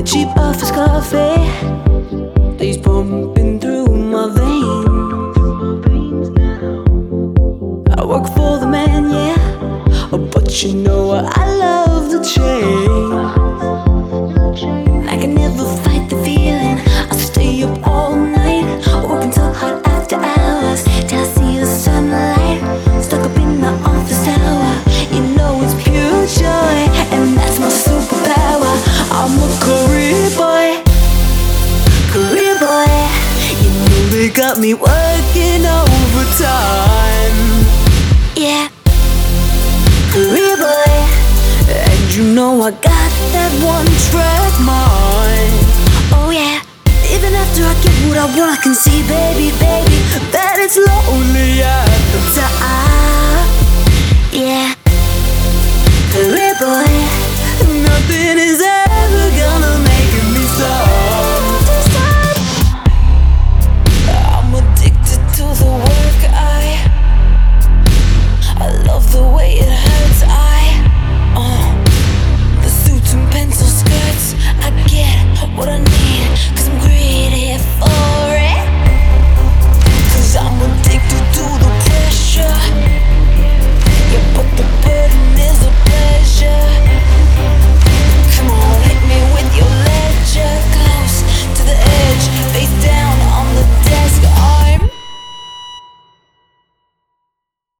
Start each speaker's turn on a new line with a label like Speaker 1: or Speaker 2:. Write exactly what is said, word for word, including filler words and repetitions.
Speaker 1: cheap office coffee stays pumping through my veins. I work for the man, yeah, but you know I love the change. I can never fight the feeling. I stay up all night, working so hard after hours till I see the sunlight. Stuck up in the office tower, you know it's pure joy, and that's my superpower. I'm a career boy, career boy. You know they got me working overtime. Yeah, career boy. And you know I got that one track mind. Oh yeah, even after I get what I want, I can see, baby, baby, that it's lonely at the top. Yeah.